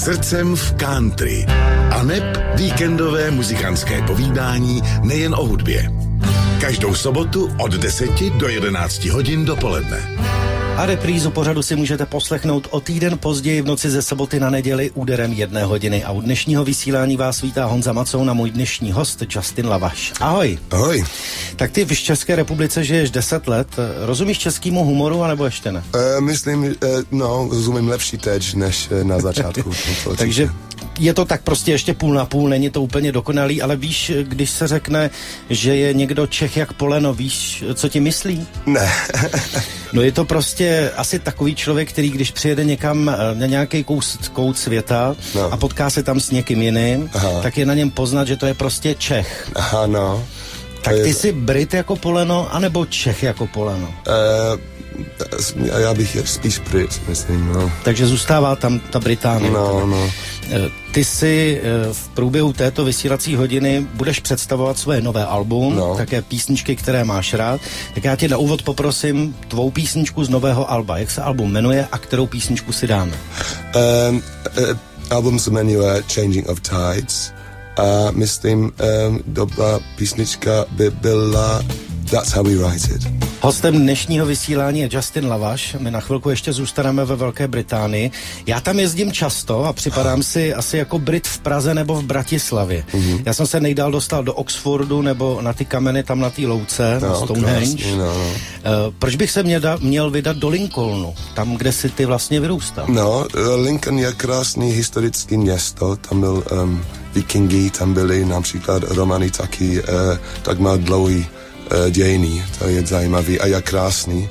srdcem v country. A neb víkendové muzikantské povídání nejen o hudbě. Každou sobotu od 10 do 11 hodin dopoledne. A reprízu pořadu si můžete poslechnout o týden později v noci ze soboty na neděli úderem 1 hodiny. A u dnešního vysílání vás vítá Honza Macoun a můj dnešní host Justin Lavaš. Ahoj. Ahoj. Tak ty v České republice žiješ 10 let. Rozumíš českému humoru, anebo ještě ne? Myslím, rozumím lepší teď, než na začátku. Takže je to tak prostě ještě půl na půl, není to úplně dokonalý, ale víš, když se řekne, že je někdo Čech jak poleno, víš, co ti myslí? Ne. No je to prostě asi takový člověk, který když přijede někam na nějaký kout světa a potká se tam s někým jiným, tak je na něm poznat, že to je prostě Čech. Aha, no. Tak ty jsi Brit jako poleno, anebo Čech jako poleno? Já bych spíš Brit, myslím, no. Takže zůstává tam ta Británie. No. Ty si v průběhu této vysílací hodiny budeš představovat svoje nové album, také písničky, které máš rád. Tak já tě na úvod poprosím tvou písničku z nového alba. Jak se album jmenuje a kterou písničku si dáme? Album se jmenuje Changing of Tides a myslím, dobrá písnička by byla That's How We Write It. Hostem dnešního vysílání je Justin Lavaš. My na chvilku ještě zůstaneme ve Velké Británii. Já tam jezdím často a připadám si asi jako Brit v Praze nebo v Bratislavě. Já jsem se nejdál dostal do Oxfordu nebo na ty kameny tam na té louce, na Stonehenge. Proč bych se měl vydat do Lincolnu, tam, kde si ty vlastně vyrůstal? No, Lincoln je krásný historický město, tam byl Vikingi, tam byli například Romani taky, tak má dlouhý dějiny, to je zajímavý a je krásný.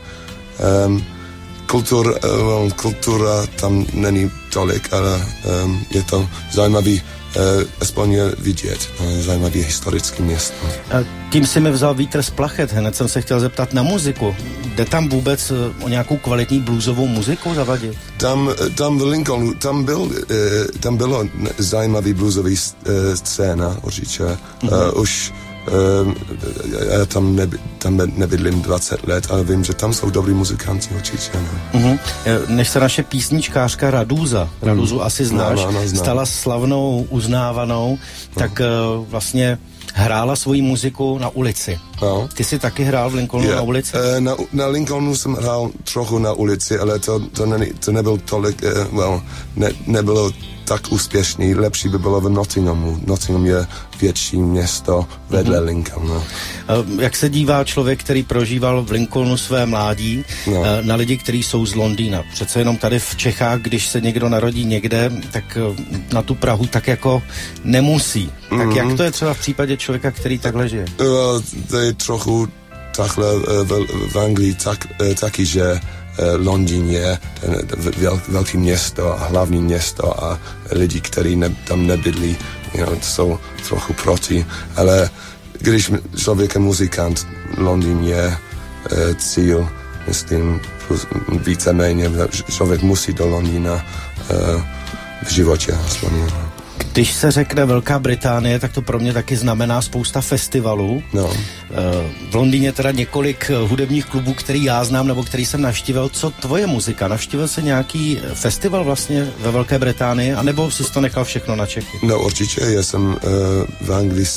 Kultura tam není tolik, ale je to zajímavý, aspoň je vidět, zajímavý historický město. Tím si mi vzal vítr z plachet, hned jsem se chtěl zeptat na muziku. Jde tam vůbec o nějakou kvalitní bluesovou muziku zavadit? Tam v Lincolnu, tam bylo zajímavý bluesový scéna, určitě. Už já tam nebydlím 20 let, ale vím, že tam jsou dobrý muzikanti určitě. Než se naše písničkářka Raduzu asi znáš, stala slavnou, uznávanou, tak vlastně hrála svoji muziku na ulici. Ty jsi taky hrál v Lincolnu na ulici? Na Lincolnu jsem hrál trochu na ulici, ale to nebyl tolik, nebylo tak úspěšný. Lepší by bylo v Nottinghamu. Nottingham je větší město vedle Lincolnu. Jak se dívá člověk, který prožíval v Lincolnu své mládí, na lidi, kteří jsou z Londýna? Přece jenom tady v Čechách, když se někdo narodí někde, tak na tu Prahu tak jako nemusí. Tak jak to je třeba v případě člověka, který takhle žije? To je trochu takhle v Anglii taky, že Londýn je velké město a hlavní město a lidi, kteří tam nebydlí, jsou trochu proti, ale když člověk je muzikant, Londýn je cíl, myslím, víceméně, člověk musí do Londýna v životě. Když se řekne Velká Británie, tak to pro mě taky znamená spousta festivalů. V Londýně teda několik hudebních klubů, který já znám, nebo který jsem navštívil. Co tvoje muzika? Navštívil jsi nějaký festival vlastně ve Velké Británii, anebo jsi to nechal všechno na Čechy? No určitě, já jsem v Anglii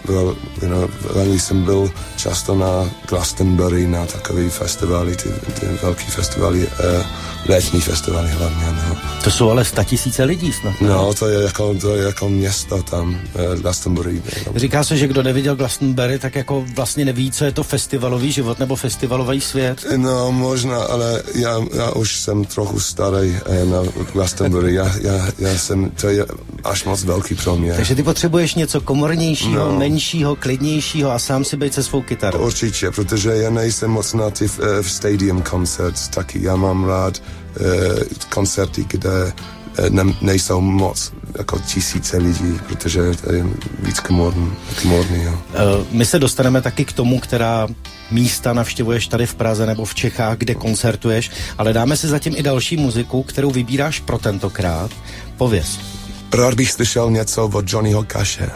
jsem byl často na Glastonbury, na takový festivaly, ty velký festivaly, letní festivaly hlavně. To jsou ale 100 000 lidí snad. To je jako město tam, Glastonbury. Říká se, že kdo neviděl Glastonbury, tak jako vlastně neví, co je to festivalový život nebo festivalový svět. No, možná, ale já už jsem trochu starý na Glastonbury. Já jsem, to je až moc velký pro mě. Takže ty potřebuješ něco komornějšího, menšího, klidnějšího a sám si bejt se svou kytarou. Určitě, protože já nejsem moc na ty stadium concerts, taky já mám rád koncerty, kde nejsou moc jako 1000 lidí, protože to je víc komorní. My se dostaneme taky k tomu, která místa navštěvuješ tady v Praze nebo v Čechách, kde koncertuješ, ale dáme si zatím i další muziku, kterou vybíráš pro tentokrát. Pověz. Rád bych slyšel něco od Johnnyho Cashe.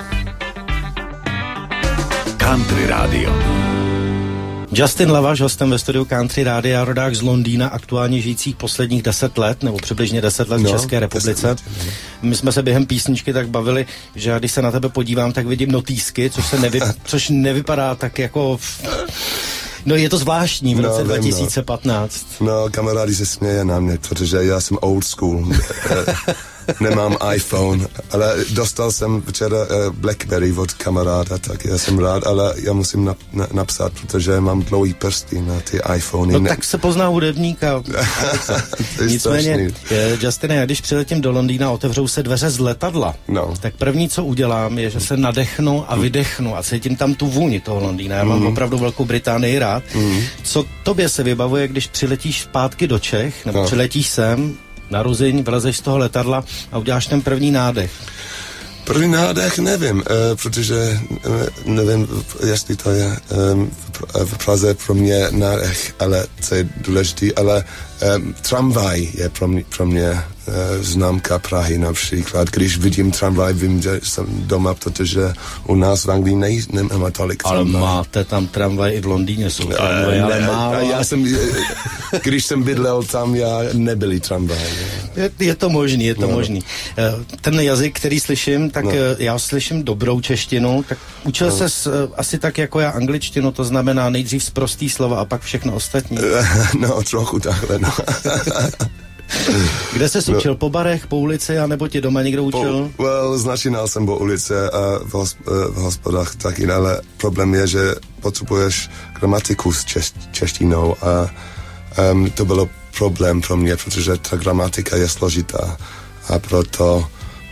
Country Radio. Justin Lavaš, hostem ve studiu Country Rádia, rodák z Londýna, aktuálně žijících posledních 10 let, nebo přibližně 10 let v České republice. My jsme se během písničky tak bavili, že já když se na tebe podívám, tak vidím notýsky, což nevypadá tak jako... No je to zvláštní v roce 2015. No, kamarádi se směje na mě, protože já jsem old school. Nemám iPhone, ale dostal jsem včera Blackberry od kamaráda, tak já jsem rád, ale já musím napsat, protože mám dlouhý prsty na ty iPhony. No tak se pozná hudebníka. Nicméně, Justine, já když přiletím do Londýna, otevřou se dveře z letadla, tak první, co udělám, je, že se nadechnu a vydechnu a cítím tam tu vůni toho Londýna. Já mám opravdu Velkou Británii rád. Co tobě se vybavuje, když přiletíš zpátky do Čech, nebo přiletíš sem, na Ruzyň, vylezeš z toho letadla a uděláš ten první nádech? První nádech nevím, protože nevím, jestli to je v Praze pro mě nádech, ale co je důležitý, ale tramvaj je pro mě známka Prahy například. Když vidím tramvaj, vím, že jsem doma, protože u nás v Anglii nemá tolik tramvaj. Ale máte tam tramvaj i v Londýně, jsou tramvaj, ale málo. Když jsem bydlel tam, nebyly tramvaj. Je to možný, možný. Ten jazyk, který slyším, tak já slyším dobrou češtinu, tak učil ses asi tak jako já angličtinu, to znamená nejdřív sprostý slova a pak všechno ostatní. No, trochu takhle, no. Kde ses učil? Po barech, po ulici, anebo tě doma někdo učil? Začínal jsem po ulici a v hospodách taky, ale problém je, že potřebuješ gramatiku s češtinou a to bylo problém pro mě, protože ta gramatika je složitá a proto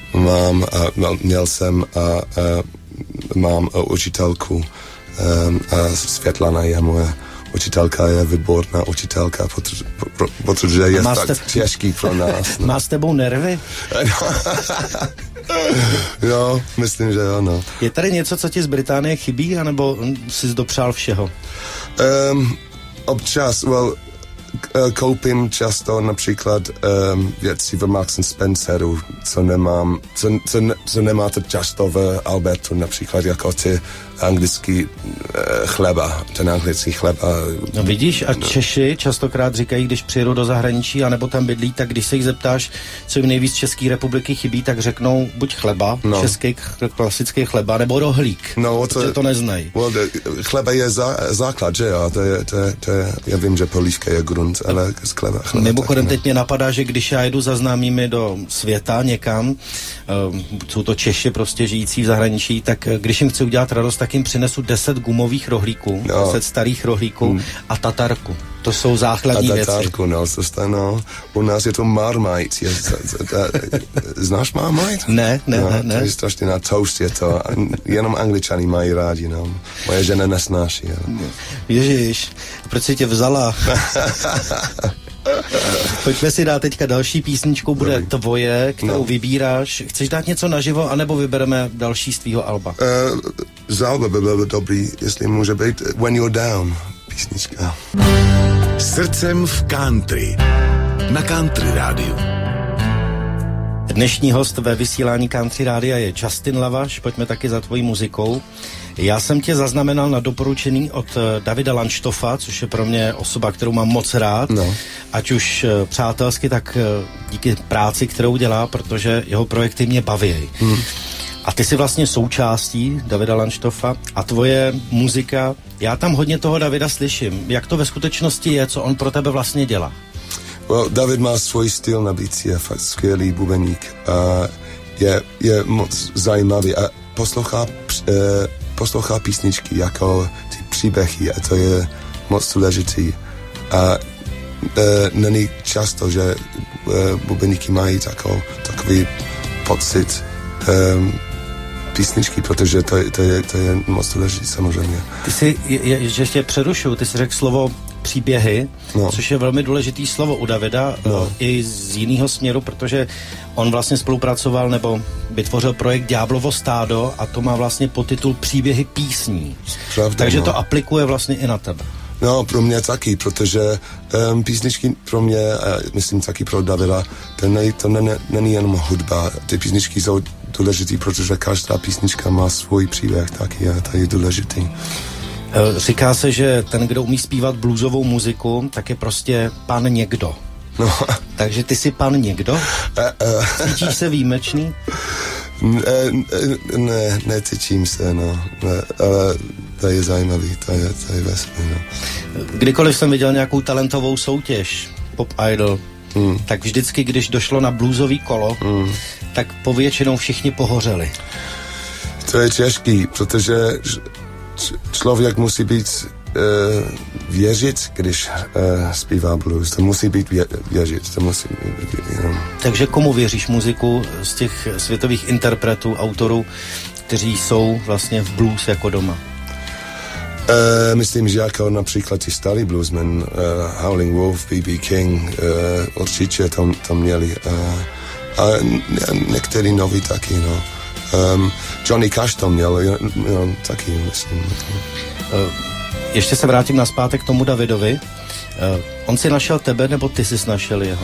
mám učitelku a Světlana je moje učitelka, je výborná učitelka, protože je tak těžký pro nás. No. Má s tebou nervy? Jo, myslím, že jo, no. Je tady něco, co ti z Británie chybí, anebo jsi dopřál všeho? Občas, koupím často například věci v Marks & Spenceru, co nemáte často v Albertu, například jako ty anglický chleba, ten anglický chleba. No vidíš, a Češi častokrát říkají, když přijedou do zahraničí, anebo tam bydlí, tak když se jich zeptáš, co jim nejvíc České republiky chybí, tak řeknou buď chleba, český klasický chleba, nebo rohlík. No, to neznají. Chleba je základ, že jo? To je, já vím, že polívka je grunt, ale z chleba. Mimochodem teď mě napadá, že když já jdu za známými do světa někam, jsou to Češi prostě žijící v zahraničí, tak když jim chci udělat radost, tak jim přinesu 10 gumových rohlíků, 10 starých rohlíků a tatarku. To jsou základní věci. A tatarku, no. U nás je to Marmite. Znáš Marmite? Ne. To je strašně na toast, je to. Jenom Angličani mají rádi, no. Moje žena nesnáší. Ježiš, proč jsi tě vzala? Pojďme si dát teďka další písničku, bude tvoje, kterou vybíráš. Chceš dát něco naživo, anebo vybereme další z tvýho alba? Z alba by bylo dobrý, jestli může být When You're Down, písnička. Srdcem v country. Na Country rádiu. Dnešní host ve vysílání Country rádia je Justin Lavaš, pojďme taky za tvojí muzikou. Já jsem tě zaznamenal na doporučení od Davida Landstoffa, což je pro mě osoba, kterou mám moc rád, ať už přátelsky, tak díky práci, kterou dělá, protože jeho projekty mě baví. A ty jsi vlastně součástí Davida Landstoffa a tvoje muzika, já tam hodně toho Davida slyším. Jak to ve skutečnosti je, co on pro tebe vlastně dělá? David má svůj styl na bicí, je fakt skvělý bubeník a je moc zajímavý a poslouchá písničky jako ty příběhy a to je moc důležitý a není často, že bubeníky mají takový pocit písničky, protože to je moc důležitý samozřejmě. Ty si, že tě přerušuju, ty jsi řekl slovo příběhy, což je velmi důležitý slovo u Davida, i z jiného směru, protože on vlastně spolupracoval nebo vytvořil projekt Ďáblovo stádo a to má vlastně podtitul Příběhy písní. Pravda, takže to aplikuje vlastně i na tebe. No, pro mě taky, protože písničky pro mě, myslím taky pro Davida, to není jenom hudba. Ty písničky jsou důležitý, protože každá písnička má svůj příběh taky a to je důležitý. Říká se, že ten, kdo umí zpívat bluesovou muziku, tak je prostě pan někdo. No. Takže ty jsi pan někdo? Cítíš se výjimečný? Necítím se, no. Ale to je zajímavý, to je vesmír, no. Kdykoliv jsem viděl nějakou talentovou soutěž, Pop Idol, tak vždycky, když došlo na bluesový kolo, tak povětšinou všichni pohořeli. To je těžký, protože člověk musí být věřit, když zpívá blues. To musí být věřit. To musí, Takže komu věříš muziku z těch světových interpretů, autorů, kteří jsou vlastně v blues jako doma? Myslím, že jako například ty starý bluesmen, Howling Wolf, B.B. King, určitě to měli. A některý noví taky, no. Johnny Cash to měl, taky, myslím. Ještě se vrátím nazpátek k tomu Davidovi. On si našel tebe, nebo ty jsi našel jeho?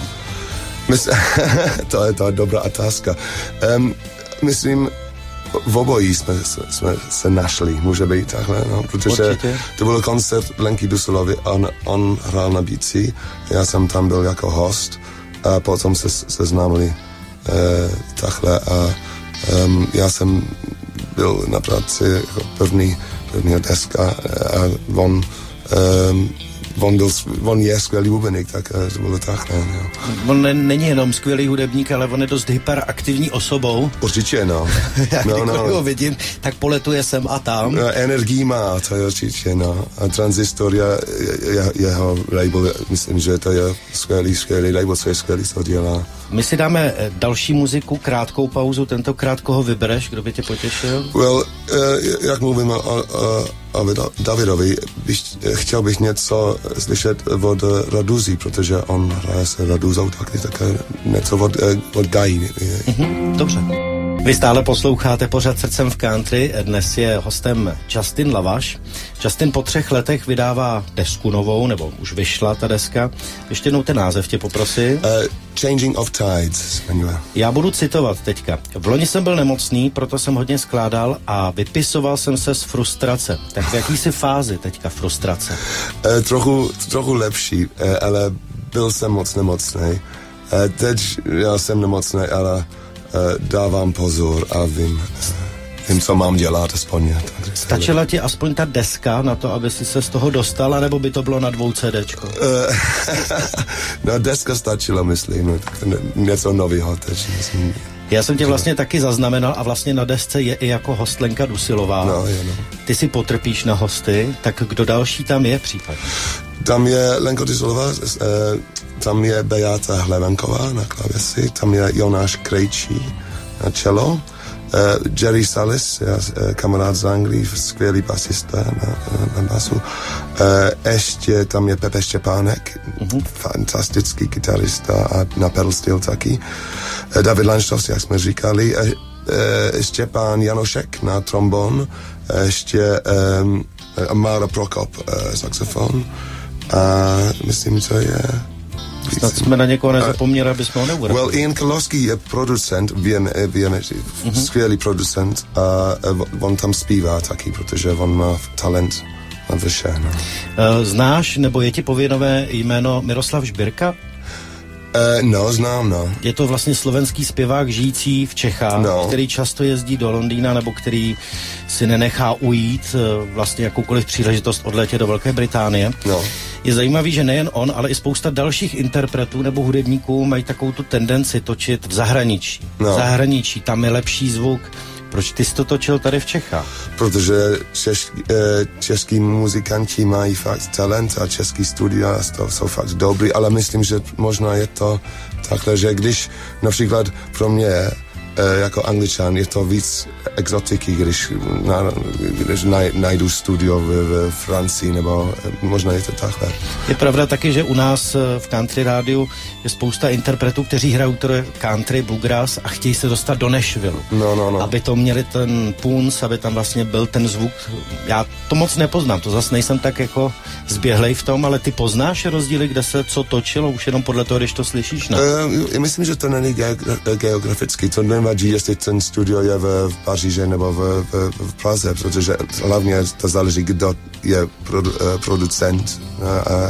To je dobrá otázka. Myslím, v obojí jsme se našli, může být takhle, no, protože určitě. To byl koncert Lenky Duselovy, on hrál na bicí, já jsem tam byl jako host a potom se známili takhle a já jsem byl na práci jako první deska a on je skvělý hudebník, tak to bylo takhle. Jo. On není jenom skvělý hudebník, ale on je dost hyperaktivní osobou. Určitě, no. Kdykoliv ho vidím, tak poletuje sem a tam. Energii má, to je určitě, no. A Transistor jeho label, myslím, že to je skvělý label, co je skvělý, co dělá. My si dáme další muziku, krátkou pauzu, tentokrát koho vybereš, kdo by tě potěšil? Jak mluvíme o Davidovi, chtěl bych něco slyšet od Raduzy, protože on hraje se Raduzou, tak něco od Gají. Dobře. Vy stále posloucháte pořad Srdcem v country, dnes je hostem Justin Lavaš. Justin po 3 letech vydává desku novou, nebo už vyšla ta deska. Ještě jednou ten název tě poprosím. Changing of Tides. Já budu citovat teďka. V loni jsem byl nemocný, proto jsem hodně skládal a vypisoval jsem se z frustrace. Tak v jaký jsi fázi teďka frustrace? Trochu lepší, ale byl jsem moc nemocný. Teď já jsem nemocný, ale dávám pozor a vím, co mám dělat aspoň. Stačila ti aspoň ta deska na to, aby si se z toho dostala, nebo by to bylo na 2 CDčko? No, deska stačila, myslím, něco nového teď, myslím. Já jsem tě vlastně taky zaznamenal a vlastně na desce je i jako host Lenka Dusilová. No. Ty si potrpíš na hosty, tak kdo další tam je případně? Tam je Lenka Dusilová, tam je Beata Hlevenková na klavesi, tam je Jonáš Krejčí na cello, Jerry Salis, kamarád z Anglii, skvělý basista na basu. Ještě tam je Pepe Štěpánek, fantastický kytarista a na pedal steel taky. David Lanštos, jak jsme říkali, Štěpán Janošek na trombon, ještě Mára Prokop, saxofon. A myslím, co je... Snad jsme na někoho nezapomněli, aby jsme ho neuvedli. Well, Ian Kalowski je producent, víme, skvělý producent a on tam zpívá taky, protože on má talent na vše. No. Znáš, nebo je ti povědomé jméno Miroslav Žbírka? No, znám, no. Je to vlastně slovenský zpěvák žijící v Čechách, který často jezdí do Londýna, nebo který si nenechá ujít vlastně jakoukoliv příležitost odletět do Velké Británie. No. Je zajímavý, že nejen on, ale i spousta dalších interpretů nebo hudebníků mají takovou tu tendenci točit v zahraničí. No. V zahraničí, tam je lepší zvuk. Proč ty jsi to točil tady v Čechách? Protože český muzikanti mají fakt talent a český studia jsou fakt dobrý, ale myslím, že možná je to takhle, že když například pro mě jako Angličan je to víc exotiky, když najdu studio v Francii, nebo možná je to takhle. Je pravda taky, že u nás v country rádiu je spousta interpretů, kteří hrajou country, bluegrass a chtějí se dostat do Nashville. No. Aby to měli ten punc, aby tam vlastně byl ten zvuk. Já to moc nepoznám, to zase nejsem tak jako zběhlej v tom, ale ty poznáš rozdíly, kde se co točilo, už jenom podle toho, když to slyšíš, ne? Myslím, že to není geograficky, to nevadí, jestli ten studio je v Paříži nebo v Praze, protože hlavně to záleží, kdo je producent a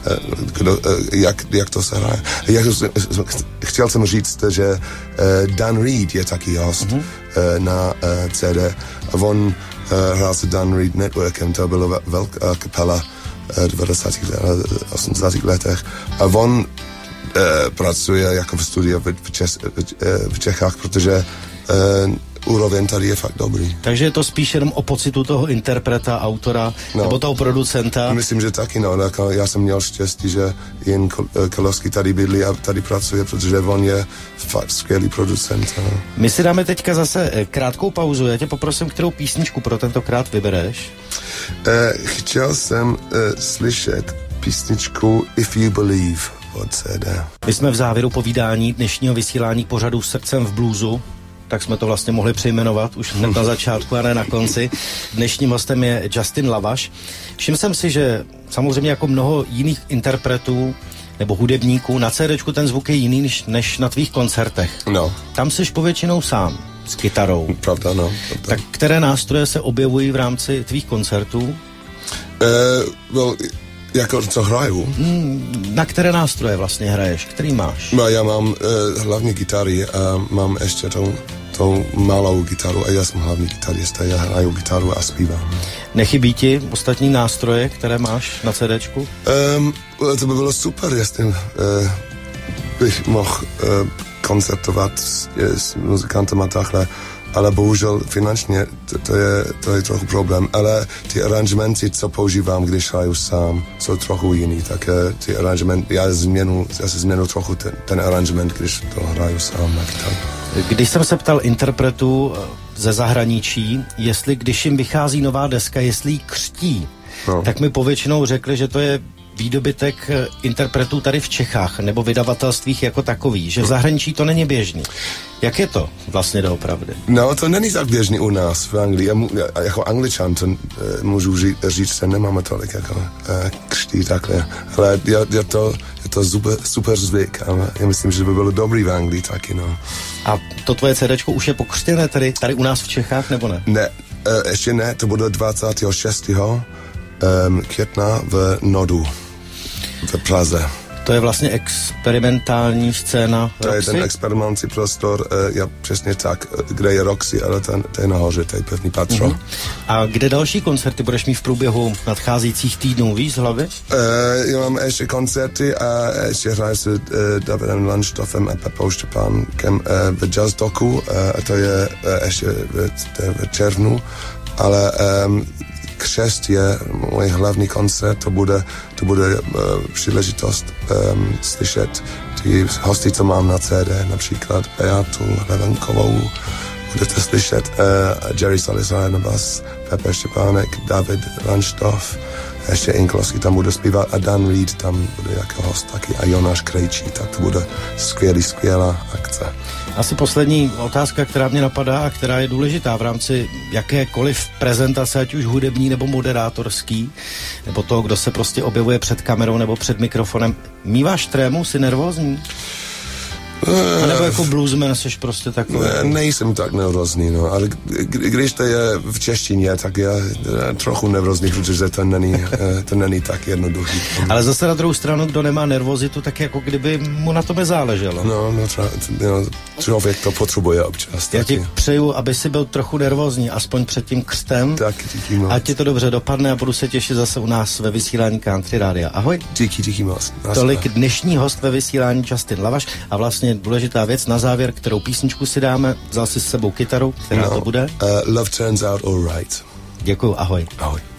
jak to se hraje. Chtěl jsem říct, že Dan Reed je taky host na CD a on hrál se Dan Reed Networkem, to byla velká kapela v 90. 80. letech a on pracuje jako v studiu v Čechách, protože úroveň tady je fakt dobrý. Takže je to spíš jenom o pocitu toho interpreta, autora, nebo toho producenta? Myslím, že taky, já jsem měl štěstí, že Jan Kalovský tady bydlí a tady pracuje, protože on je fakt skvělý producent. My si dáme teďka zase krátkou pauzu. Já tě poprosím, kterou písničku pro tentokrát vybereš? Chtěl jsem slyšet písničku If You Believe od CD. My jsme v závěru povídání dnešního vysílání pořadu Srdcem v bluesu, tak jsme to vlastně mohli přejmenovat už hned na začátku a ne na konci. Dnešním hostem je Justin Lavaš. Všiml jsem si, že samozřejmě jako mnoho jiných interpretů nebo hudebníků, na CDčku ten zvuk je jiný než na tvých koncertech. No. Tam seš povětšinou sám, s kytarou. Pravda, no. Pravda. Tak které nástroje se objevují v rámci tvých koncertů? Jako co hraju? Na které nástroje vlastně hraješ? Který máš? No, já mám hlavně gitary a mám ještě tou malou gitaru a já jsem hlavní gitarista, já hraju gitaru a zpívám. Nechybí ti ostatní nástroje, které máš na CDčku? To by bylo super, jestli bych mohl koncertovat s muzikantem a takhle, ale bohužel finančně to je trochu problém, ale ty aranžmenty, co používám, když hraju sám, jsou trochu jiný, tak ty aranžmenty, já si změnu trochu ten aranžment, když to hraju sám na kytaru. Když jsem se ptal interpretů ze zahraničí, jestli když jim vychází nová deska, jestli ji křtí, tak mi povětšinou řekli, že to je výdobytek interpretů tady v Čechách nebo vydavatelstvích jako takový, že v zahraničí to není běžný. Jak je to vlastně doopravdy? No, to není tak běžný u nás v Anglii. Jako Angličan to můžu říct, že nemáme tolik jako křtí takhle. Ale je to super zvyk a já myslím, že by bylo dobrý v Anglii taky, no. A to tvoje CDčko už je pokřtěné tady u nás v Čechách, nebo ne? Ne, ještě ne, to bude 26. května v Nodu v Praze. To je vlastně experimentální scéna Roxy? To je ten experimentální prostor, přesně tak, kde je Roxy, ale to je nahoře, to je první patro. A kde další koncerty budeš mít v průběhu nadcházejících týdnů, víš z hlavy? Já mám ještě koncerty a ještě hraju s Davidem Landstoffem a Pepou Štěpánkem v Jazz Doku, a to je ještě v červnu, ale křest je můj hlavní koncert, to bude příležitost slyšet ty hosty, co mám na CD, například Beatu Levenkovou, budete slyšet Jerry Solizar na bas, Pepe Štěpánek, David Landstoff, ještě Inklosky tam bude zpívat a Dan Reed tam bude jako host taky a Jonáš Krejčí, tak to bude skvělá akce. Asi poslední otázka, která mě napadá a která je důležitá v rámci jakékoliv prezentace, ať už hudební nebo moderátorský, nebo toho, kdo se prostě objevuje před kamerou nebo před mikrofonem. Míváš trému, jsi nervózní? A nebo jako bluesman jsi prostě takový? Nejsem tak nervózní, no, ale když to je v češtině, tak já trochu nervózní, protože to není tak jednoduchý. Ale zase na druhou stranu, kdo nemá nervozitu, tak jako kdyby mu na tobě záleželo. No, člověk to potřebuje občas. Já ti přeju, aby si byl trochu nervózní, aspoň před tím křtem. Tak, díky moc. Ať ti to dobře dopadne a budu se těšit zase u nás ve vysílání Country Rádia. Ahoj. Díky moc. Tolik dnešní host ve vysílání Justin Lavaš a vlastně důležitá věc na závěr, kterou písničku si dáme. Vzal si s sebou kytaru, která to bude? Love Turns Out Alright. Děkuju, ahoj. Ahoj.